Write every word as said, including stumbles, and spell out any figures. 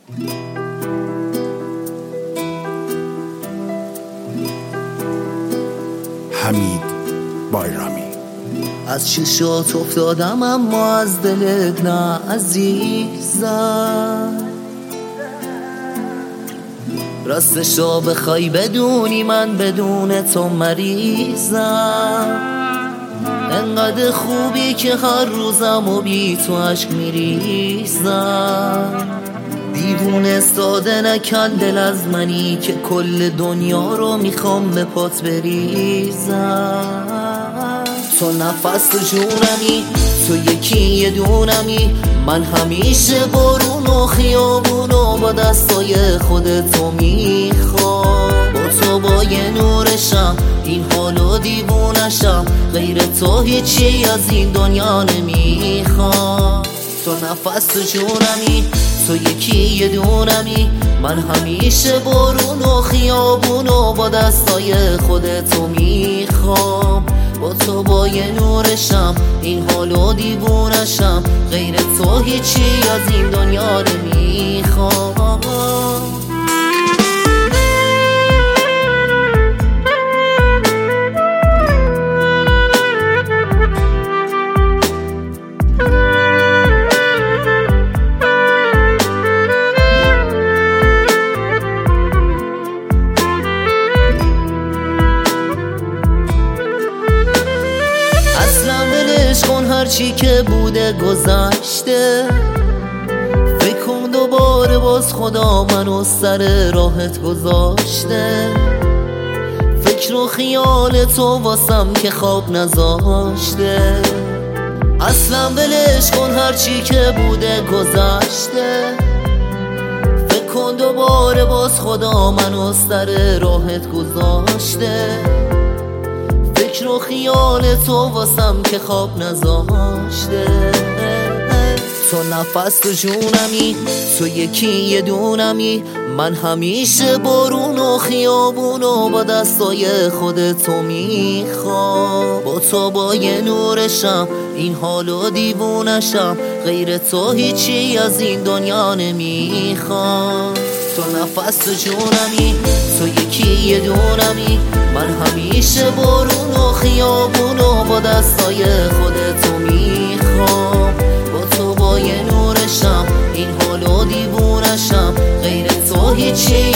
حمید بایرامی. از چشات افتادم اما از دلت نه عزیزم. راستشو بخوای بدونی من بدون تو مریضم. انقدر خوبی که هر روزم و بی تو عشق میریزم. دیوونه استاده نکن دل از منی که کل دنیا رو میخوام به پات بریزم. تو نفس تو جونمی، تو یکی یه دونمی. من همیشه بارون و خیابون و با دستای خودتو میخوام. با تو با یه نورشم این حالو دیوونشم. غیر تو هیچی از این دنیا نمیخوام. تو نفس تو جونمی، تو یکی یه دونمی. من همیشه بارون و خیابون و با دستای خودتو میخوام. با تو با یه نورشم این حالو دیوونشم. غیر تو هیچی از این دنیا نمیخوام. کن هرچی که بوده گذشته. فکر کن دوباره باز خدا منو سر راحت گذاشته. فکر و خیال تو واسم که خواب نذاشته. اصلا ولش کن هرچی که بوده گذشته. فکر کن دوباره باز خدا منو سر راحت گذاشته. فکر و خیال تو واسم که خواب نذاشته. تو نفس تو جونمی، تو یکی یه دونمی. من همیشه بارون و خیابون و با دستای خودتو میخوام. با تو با یه نورشم این حالو دیوونشم. غیر تو هیچی از این دنیا نمیخوام. تو نفس تو جونمی، تو یکی یه دونمی. من همیشه بارون و خیابون و با دستای خودتو میخوام. با تو با یه نورشم این حالو دیوونشم. غیر تو هیچی